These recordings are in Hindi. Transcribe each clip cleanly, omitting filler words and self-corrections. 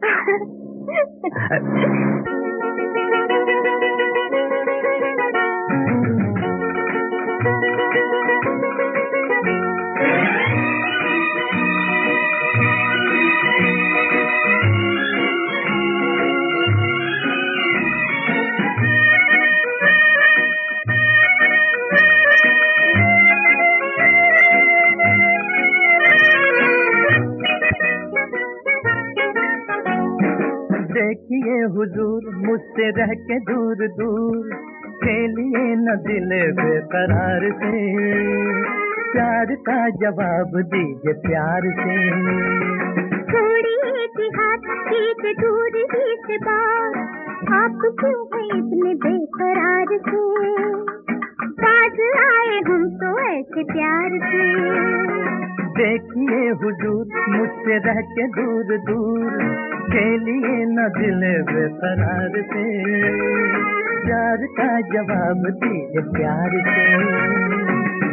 देखिए हुजूर मुझसे रह के दूर दूर, खेलिए न दिल बेकरार से, प्यार का जवाब दीजिए प्यार से। छोड़िए कि हाथ खींचे दूर ही से बात, आप क्यों हैं इतने बेकरार से, बाज आए हम तो ऐसे प्यार से। देखिए हुजूर मुझसे रह के दूर दूर, खेलिए न दिल बेकरार से, प्यार का जवाब दीजिए प्यार से।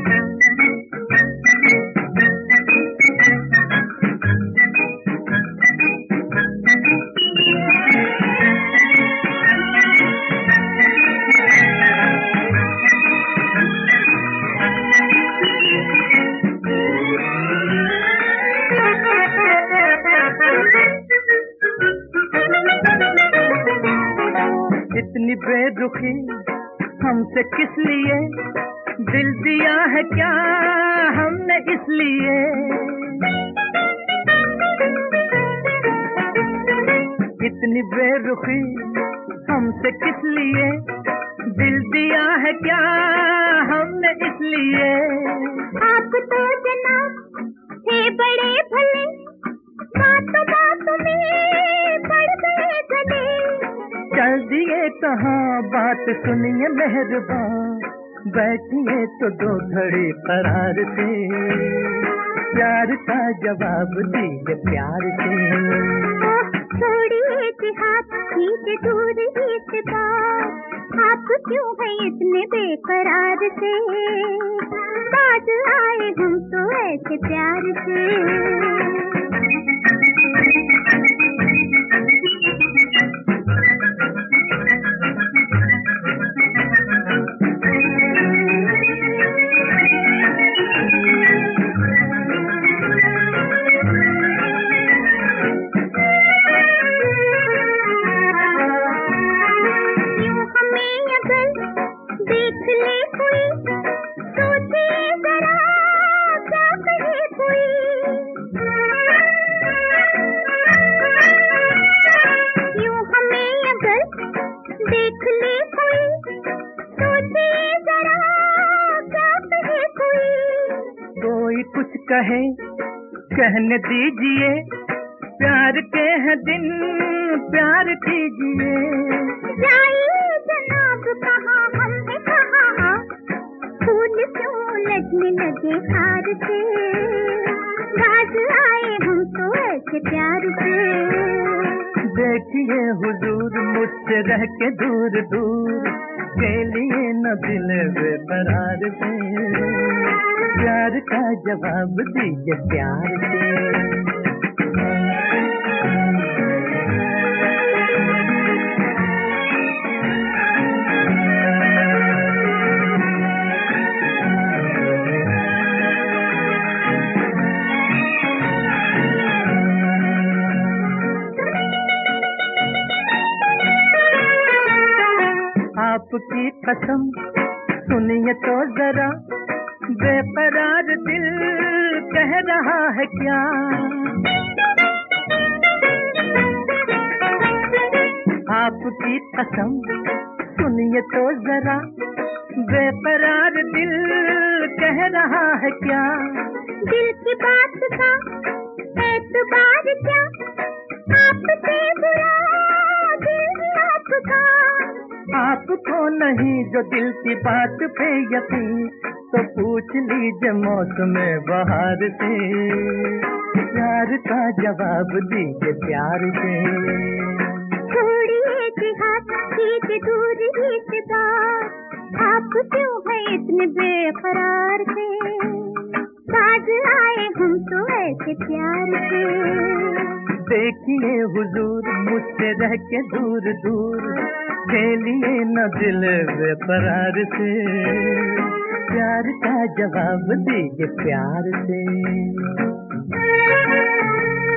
इतनी बेरुखी हमसे किस लिए, दिल दिया है क्या हमने इसलिए। इतनी बेरुखी हमसे किस लिए, दिल दिया है क्या हमने इसलिए। आप तो जनाब थे बड़े भले, बातों बातों में पड़ गए गले। चल दिए कहाँ बात सुनिए मेहरबान, बैठिए तो दो घड़ी करार से, प्यार का जवाब दीजिए प्यार से। छोड़िए कि हाथ खींचे दूर ही से बात, आप क्यों हैं इतने बेकरार से, बाज आए हम तो ऐसे प्यार से। कुछ कहे कहने दीजिए, प्यार के हैं दिन प्यार कीजिए। जाइए जनाब कहाँ हमने कहा, फूल क्यों लगने लगे हार से, बाज आए हम तो ऐसे प्यार से। देखिए हुजूर मुझसे रह के दूर दूर, खेलिए न दिल बेकरार से, प्यार का जवाब दीजिए प्यार से। आपकी कसम सुनिए तो जरा, बेकरार दिल कह रहा है क्या। आपकी कसम सुनिए तो जरा, बेकरार दिल कह रहा है क्या। दिल की बात का एतबार क्या, आपसे बुरा दिल आपका। आपको नहीं जो दिल की बात पे यकीन, तो पूछ लीजिए मौसम बहार से, प्यार का जवाब दीजिए प्यार से। छोड़िए कि हाथ खींचे दूर ही से बात, आप क्यों हैं इतने बेकरार से, बाज आए हम तो ऐसे प्यार से। देखिए हुजूर मुझसे रह के दूर दूर, खेलिए न दिल बेकरार से, प्यार का जवाब दीजिए प्यार से।